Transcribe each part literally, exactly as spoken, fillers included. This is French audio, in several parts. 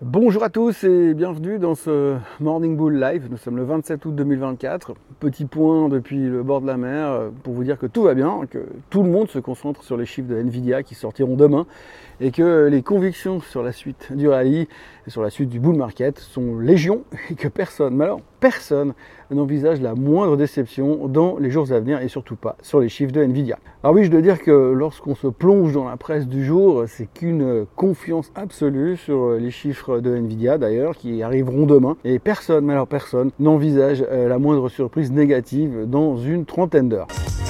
Bonjour à tous et bienvenue dans ce Morning Bull Live. Nous sommes le vingt-sept août deux mille vingt-quatre. Petit point depuis le bord de la mer pour vous dire que tout va bien, que tout le monde se concentre sur les chiffres de Nvidia qui sortiront demain et que les convictions sur la suite du rallye et sur la suite du bull market sont légion et que personne, mais alors personne n'envisage la moindre déception dans les jours à venir et surtout pas sur les chiffres de Nvidia. Alors oui, je dois dire que lorsqu'on se plonge dans la presse du jour, c'est qu'une confiance absolue sur les chiffres de Nvidia d'ailleurs qui arriveront demain et personne, mais alors personne, n'envisage la moindre surprise négative dans une trentaine d'heures.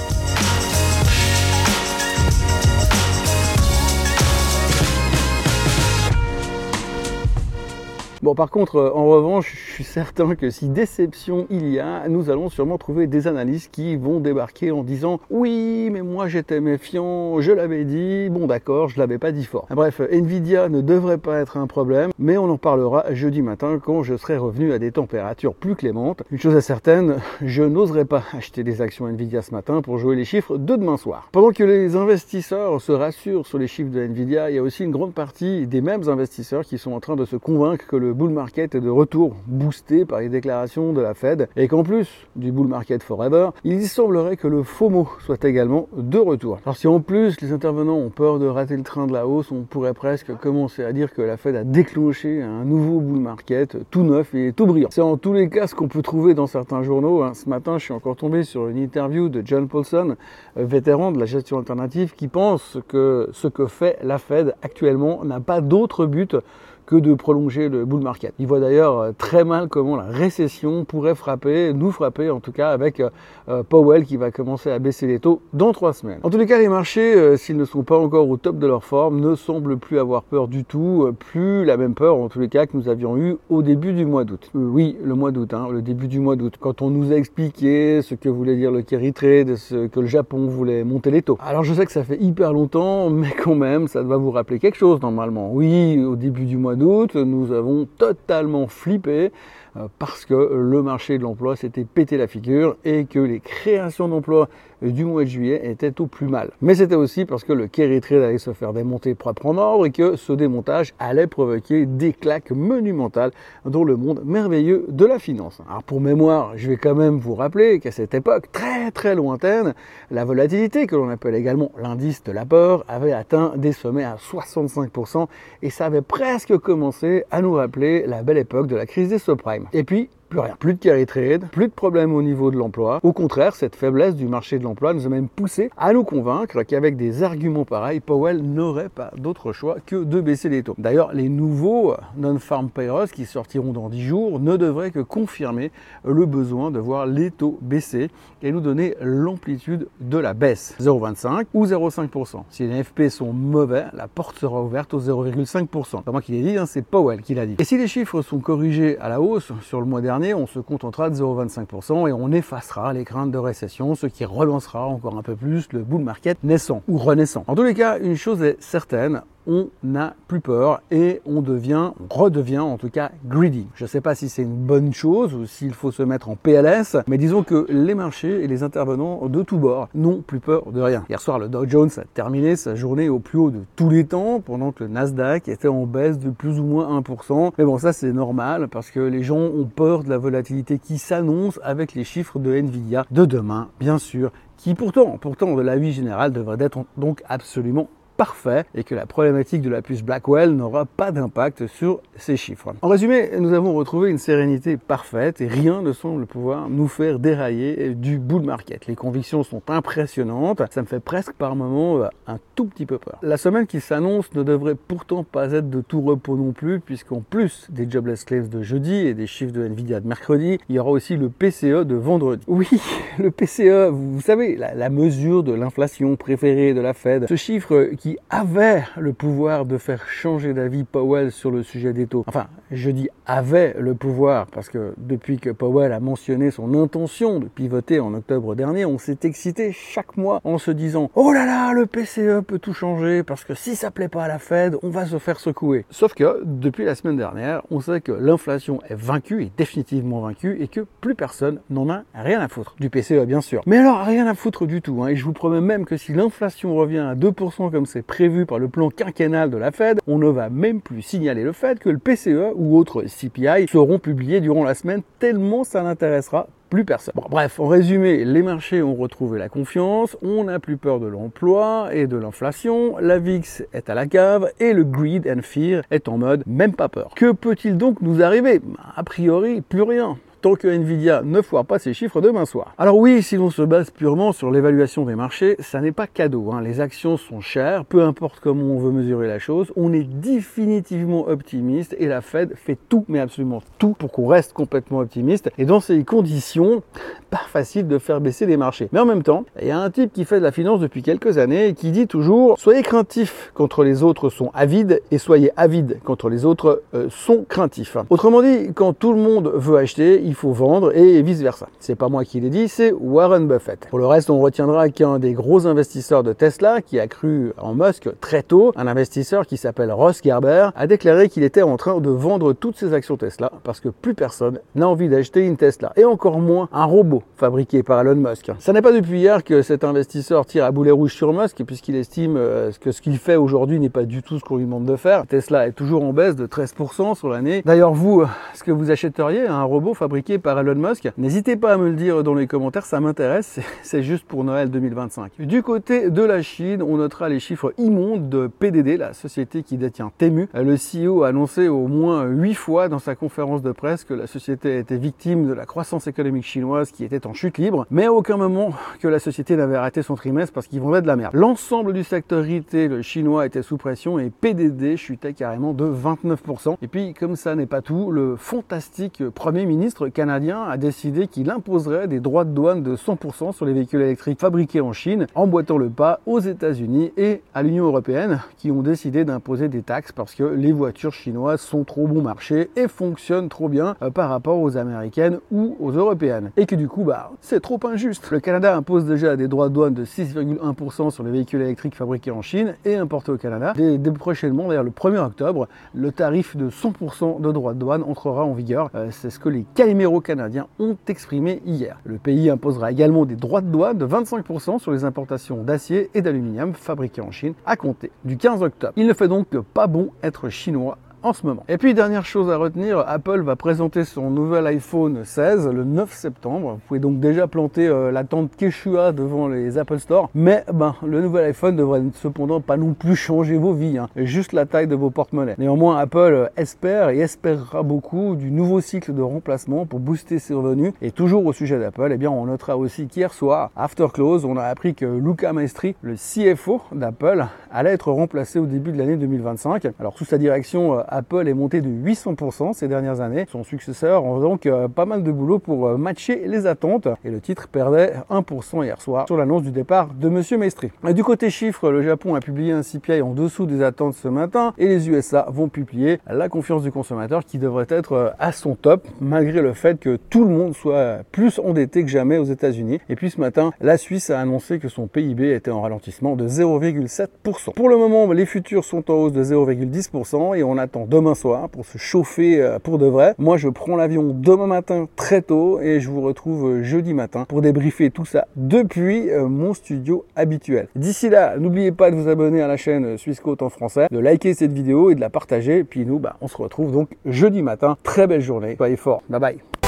Bon, par contre, en revanche, je suis certain que si déception il y a, nous allons sûrement trouver des analystes qui vont débarquer en disant « Oui, mais moi j'étais méfiant, je l'avais dit, bon d'accord, je l'avais pas dit fort. » Bref, Nvidia ne devrait pas être un problème, mais on en parlera jeudi matin quand je serai revenu à des températures plus clémentes. Une chose est certaine, je n'oserais pas acheter des actions Nvidia ce matin pour jouer les chiffres de demain soir. Pendant que les investisseurs se rassurent sur les chiffres de Nvidia, il y a aussi une grande partie des mêmes investisseurs qui sont en train de se convaincre que le bull market est de retour boosté par les déclarations de la Fed et qu'en plus du bull market forever, il semblerait que le FOMO soit également de retour. Alors si en plus les intervenants ont peur de rater le train de la hausse, on pourrait presque commencer à dire que la Fed a déclenché un nouveau bull market tout neuf et tout brillant. C'est en tous les cas ce qu'on peut trouver dans certains journaux. Ce matin, je suis encore tombé sur une interview de John Paulson, vétéran de la gestion alternative, qui pense que ce que fait la Fed actuellement n'a pas d'autre but que de prolonger le bull market. Il voit d'ailleurs très mal comment la récession pourrait frapper, nous frapper en tout cas avec euh, Powell qui va commencer à baisser les taux dans trois semaines. En tous les cas, les marchés, euh, s'ils ne sont pas encore au top de leur forme, ne semblent plus avoir peur du tout, euh, plus la même peur en tous les cas que nous avions eu au début du mois d'août. Euh, oui, le mois d'août, hein, le début du mois d'août, quand on nous a expliqué ce que voulait dire le carry trade, ce que le Japon voulait monter les taux. Alors je sais que ça fait hyper longtemps, mais quand même, ça doit vous rappeler quelque chose normalement. Oui, au début du mois d'août, nous avons totalement flippé euh, parce que le marché de l'emploi s'était pété la figure et que les créations d'emplois du mois de juillet étaient au plus mal. Mais c'était aussi parce que le carry trade allait se faire démonter propre en ordre et que ce démontage allait provoquer des claques monumentales dans le monde merveilleux de la finance. Alors pour mémoire, je vais quand même vous rappeler qu'à cette époque très très lointaine, la volatilité, que l'on appelle également l'indice de la peur, avait atteint des sommets à soixante-cinq pour cent et ça avait presque commencé à nous rappeler la belle époque de la crise des subprimes. Et puis, plus rien, plus de carry trade, plus de problèmes au niveau de l'emploi. Au contraire, cette faiblesse du marché de l'emploi nous a même poussé à nous convaincre qu'avec des arguments pareils, Powell n'aurait pas d'autre choix que de baisser les taux. D'ailleurs, les nouveaux non-farm payrolls qui sortiront dans dix jours ne devraient que confirmer le besoin de voir les taux baisser et nous donner l'amplitude de la baisse. zéro virgule vingt-cinq ou zéro virgule cinq pour cent. Si les F P sont mauvais, la porte sera ouverte au zéro virgule cinq pour cent. C'est pas moi qui l'ai dit, hein, c'est Powell qui l'a dit. Et si les chiffres sont corrigés à la hausse sur le mois dernier, on se contentera de zéro virgule vingt-cinq pour cent et on effacera les craintes de récession, ce qui relancera encore un peu plus le bull market naissant ou renaissant. En tous les cas, une chose est certaine, on n'a plus peur et on devient, on redevient en tout cas greedy. Je ne sais pas si c'est une bonne chose ou s'il faut se mettre en P L S, mais disons que les marchés et les intervenants de tous bords n'ont plus peur de rien. Hier soir, le Dow Jones a terminé sa journée au plus haut de tous les temps, pendant que le Nasdaq était en baisse de plus ou moins un pour cent. Mais bon, ça c'est normal parce que les gens ont peur de la volatilité qui s'annonce avec les chiffres de Nvidia de demain, bien sûr, qui pourtant, pourtant de l'avis général devrait être donc absolument parfait et que la problématique de la puce Blackwell n'aura pas d'impact sur ces chiffres. En résumé, nous avons retrouvé une sérénité parfaite et rien ne semble pouvoir nous faire dérailler du bull market. Les convictions sont impressionnantes, ça me fait presque par moments un tout petit peu peur. La semaine qui s'annonce ne devrait pourtant pas être de tout repos non plus, puisqu'en plus des jobless claims de jeudi et des chiffres de Nvidia de mercredi, il y aura aussi le P C E de vendredi. Oui, le P C E, vous savez, la, la mesure de l'inflation préférée de la Fed, ce chiffre qui avait le pouvoir de faire changer d'avis Powell sur le sujet des taux. Enfin, je dis avait le pouvoir parce que depuis que Powell a mentionné son intention de pivoter en octobre dernier, on s'est excité chaque mois en se disant « Oh là là, le P C E peut tout changer parce que si ça plaît pas à la Fed, on va se faire secouer. » Sauf que depuis la semaine dernière, on sait que l'inflation est vaincue, est définitivement vaincue et que plus personne n'en a rien à foutre. Du P C E bien sûr. Mais alors rien à foutre du tout. Hein, et je vous promets même que si l'inflation revient à deux pour cent comme c'est prévu par le plan quinquennal de la Fed, on ne va même plus signaler le fait que le P C E ou autres C P I seront publiés durant la semaine tellement ça n'intéressera plus personne. Bon, bref, en résumé, les marchés ont retrouvé la confiance, on n'a plus peur de l'emploi et de l'inflation, la V I X est à la cave et le greed and fear est en mode même pas peur. Que peut-il donc nous arriver? A priori, plus rien, tant que Nvidia ne foire pas ses chiffres demain soir. Alors oui, si l'on se base purement sur l'évaluation des marchés, ça n'est pas cadeau, hein. Les actions sont chères, peu importe comment on veut mesurer la chose, on est définitivement optimiste et la Fed fait tout, mais absolument tout, pour qu'on reste complètement optimiste. Et dans ces conditions, pas facile de faire baisser les marchés. Mais en même temps, il y a un type qui fait de la finance depuis quelques années et qui dit toujours « Soyez craintifs quand les autres sont avides et soyez avides quand les autres euh, sont craintifs. » Autrement dit, quand tout le monde veut acheter, il faut vendre et vice-versa. C'est pas moi qui l'ai dit, c'est Warren Buffett. Pour le reste, on retiendra qu'un des gros investisseurs de Tesla, qui a cru en Musk très tôt, un investisseur qui s'appelle Ross Gerber, a déclaré qu'il était en train de vendre toutes ses actions Tesla parce que plus personne n'a envie d'acheter une Tesla et encore moins un robot fabriqué par Elon Musk. Ça n'est pas depuis hier que cet investisseur tire à boulet rouge sur Musk puisqu'il estime que ce qu'il fait aujourd'hui n'est pas du tout ce qu'on lui demande de faire. Tesla est toujours en baisse de treize pour cent sur l'année. D'ailleurs, vous, est-ce que vous achèteriez un robot fabriqué par Elon Musk? N'hésitez pas à me le dire dans les commentaires, ça m'intéresse, c'est juste pour Noël deux mille vingt-cinq. Du côté de la Chine, on notera les chiffres immondes de P D D, la société qui détient Temu. Le C E O a annoncé au moins huit fois dans sa conférence de presse que la société était victime de la croissance économique chinoise qui était en chute libre, mais à aucun moment que la société n'avait arrêté son trimestre parce qu'ils vendaient de la merde. L'ensemble du secteur retail chinois était sous pression et P D D chutait carrément de vingt-neuf pour cent. Et puis, comme ça n'est pas tout, le fantastique Premier ministre canadien a décidé qu'il imposerait des droits de douane de cent pour cent sur les véhicules électriques fabriqués en Chine, emboîtant le pas aux États-Unis et à l'Union européenne qui ont décidé d'imposer des taxes parce que les voitures chinoises sont trop bon marché et fonctionnent trop bien euh, par rapport aux américaines ou aux européennes. Et que du coup, bah, c'est trop injuste. Le Canada impose déjà des droits de douane de six virgule un pour cent sur les véhicules électriques fabriqués en Chine et importés au Canada. Dès, dès prochainement, d'ailleurs le premier octobre, le tarif de cent pour cent de droits de douane entrera en vigueur. Euh, c'est ce que les Calimero canadiens ont exprimé hier. Le pays imposera également des droits de douane de vingt-cinq pour cent sur les importations d'acier et d'aluminium fabriqués en Chine à compter du quinze octobre. Il ne fait donc pas bon être chinois en ce moment. Et puis dernière chose à retenir, Apple va présenter son nouvel iPhone seize le neuf septembre. Vous pouvez donc déjà planter euh, la tente Quechua devant les Apple Store. Mais ben, le nouvel iPhone devrait cependant pas non plus changer vos vies, hein, juste la taille de vos porte-monnaies. Néanmoins, Apple espère et espérera beaucoup du nouveau cycle de remplacement pour booster ses revenus. Et toujours au sujet d'Apple, eh bien on notera aussi qu'hier soir, after close, on a appris que Luca Maestri, le C F O d'Apple, allait être remplacé au début de l'année deux mille vingt-cinq. Alors sous sa direction, Apple est monté de huit cents pour cent ces dernières années. Son successeur a donc euh, pas mal de boulot pour euh, matcher les attentes. Et le titre perdait un pour cent hier soir sur l'annonce du départ de Monsieur Maestri. Et du côté chiffres, le Japon a publié un C P I en dessous des attentes ce matin et les U S A vont publier la confiance du consommateur qui devrait être euh, à son top malgré le fait que tout le monde soit plus endetté que jamais aux États-Unis. Et puis ce matin, la Suisse a annoncé que son P I B était en ralentissement de zéro virgule sept pour cent. Pour le moment, les futurs sont en hausse de zéro virgule dix pour cent et on attend demain soir pour se chauffer pour de vrai. Moi, je prends l'avion demain matin très tôt et je vous retrouve jeudi matin pour débriefer tout ça depuis mon studio habituel. D'ici là, n'oubliez pas de vous abonner à la chaîne Swissquote en français, de liker cette vidéo et de la partager. Puis nous, bah, on se retrouve donc jeudi matin. Très belle journée. Soyez forts. Bye bye.